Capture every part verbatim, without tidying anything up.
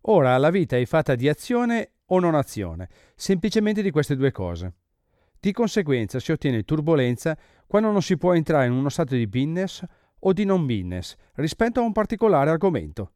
Ora la vita è fatta di azione o non azione, semplicemente di queste due cose. Di conseguenza si ottiene turbolenza quando non si può entrare in uno stato di business o di non business rispetto a un particolare argomento.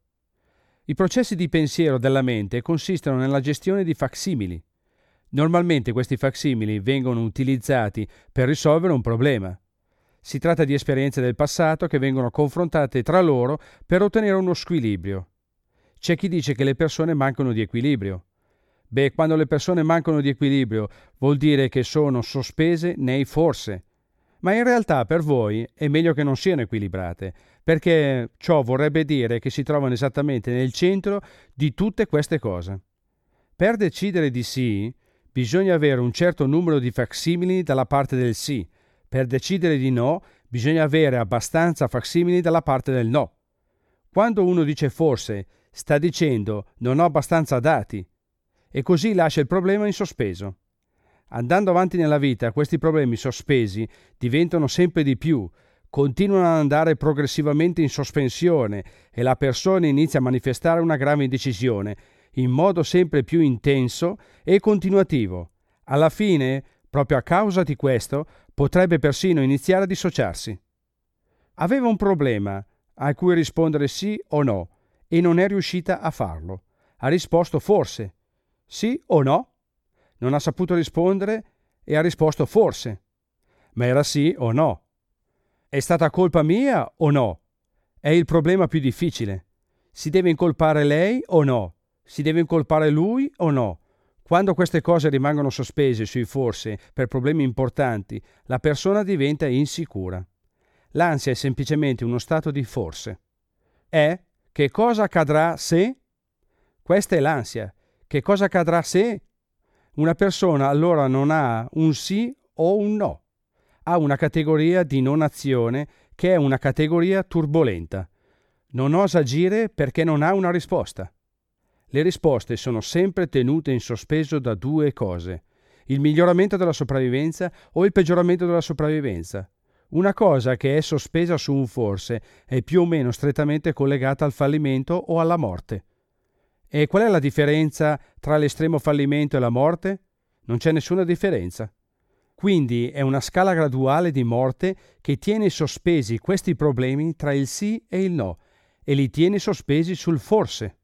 I processi di pensiero della mente consistono nella gestione di facsimili. Normalmente questi facsimili vengono utilizzati per risolvere un problema. Si tratta di esperienze del passato che vengono confrontate tra loro per ottenere uno squilibrio. C'è chi dice che le persone mancano di equilibrio. Beh, quando le persone mancano di equilibrio vuol dire che sono sospese nei forse. Ma in realtà per voi è meglio che non siano equilibrate, perché ciò vorrebbe dire che si trovano esattamente nel centro di tutte queste cose. Per decidere di sì, bisogna avere un certo numero di facsimili dalla parte del sì. Per decidere di no, bisogna avere abbastanza facsimili dalla parte del no. Quando uno dice forse, sta dicendo non ho abbastanza dati, e così lascia il problema in sospeso. Andando avanti nella vita, questi problemi sospesi diventano sempre di più, continuano ad andare progressivamente in sospensione e la persona inizia a manifestare una grave indecisione, in modo sempre più intenso e continuativo. Alla fine, proprio a causa di questo, potrebbe persino iniziare a dissociarsi. Aveva un problema a cui rispondere sì o no e non è riuscita a farlo. Ha risposto forse. Sì o no? Non ha saputo rispondere e ha risposto forse. Ma era sì o no? È stata colpa mia o no? È il problema più difficile. Si deve incolpare lei o no? Si deve incolpare lui o no? Quando queste cose rimangono sospese sui forse per problemi importanti, la persona diventa insicura. L'ansia è semplicemente uno stato di forse. È che cosa accadrà se? Questa è l'ansia. Che cosa accadrà se? Una persona allora non ha un sì o un no. Ha una categoria di non azione che è una categoria turbolenta. Non osa agire perché non ha una risposta. Le risposte sono sempre tenute in sospeso da due cose: il miglioramento della sopravvivenza o il peggioramento della sopravvivenza. Una cosa che è sospesa su un forse è più o meno strettamente collegata al fallimento o alla morte. E qual è la differenza tra l'estremo fallimento e la morte? Non c'è nessuna differenza. Quindi è una scala graduale di morte che tiene sospesi questi problemi tra il sì e il no e li tiene sospesi sul forse.